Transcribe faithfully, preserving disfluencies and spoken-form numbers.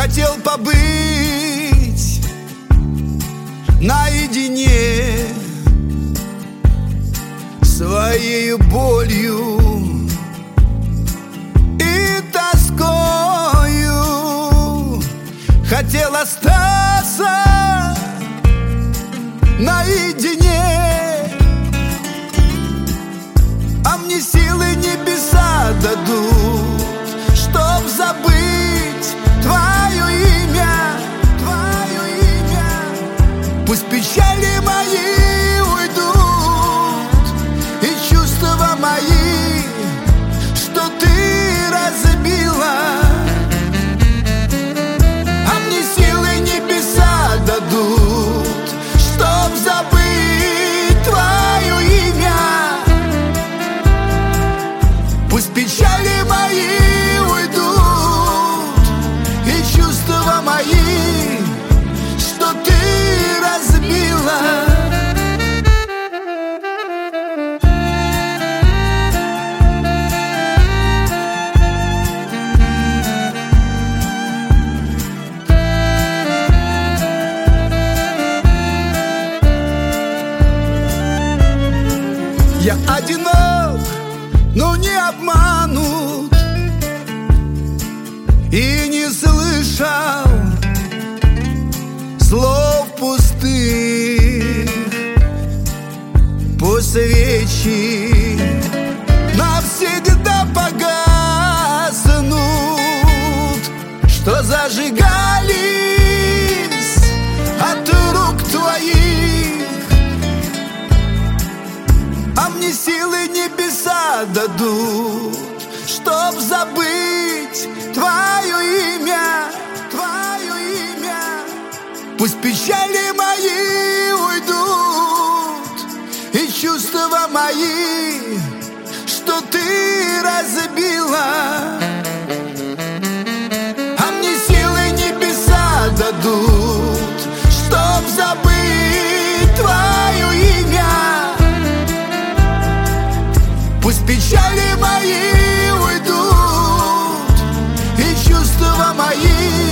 хотел побыть наедине своею болью и тоскою. Хотел остаться наедине, а мне силы небеса дадут, чтоб забыть твое имя, твое имя. Пусть печали мои уйдут и чувства мои, что ты разбила, а мне силы небеса дадут, чтоб забыть твое имя. Пусть печали мои уйдут и чувства мои, что ты разбила. Я одинок, но не обманут, и не слышал слов пустых. Пусть свечи навсегда погаснут, что зажигались от рук твоих, а мне силы небеса дадут, чтоб забыть твое имя, твое имя. Пусть печали мои уйдут и чувства мои, что ты разбила, а мне силы небеса дадут, чтоб забыть твое имя. Пусть печали мои уйдут и чувства мои,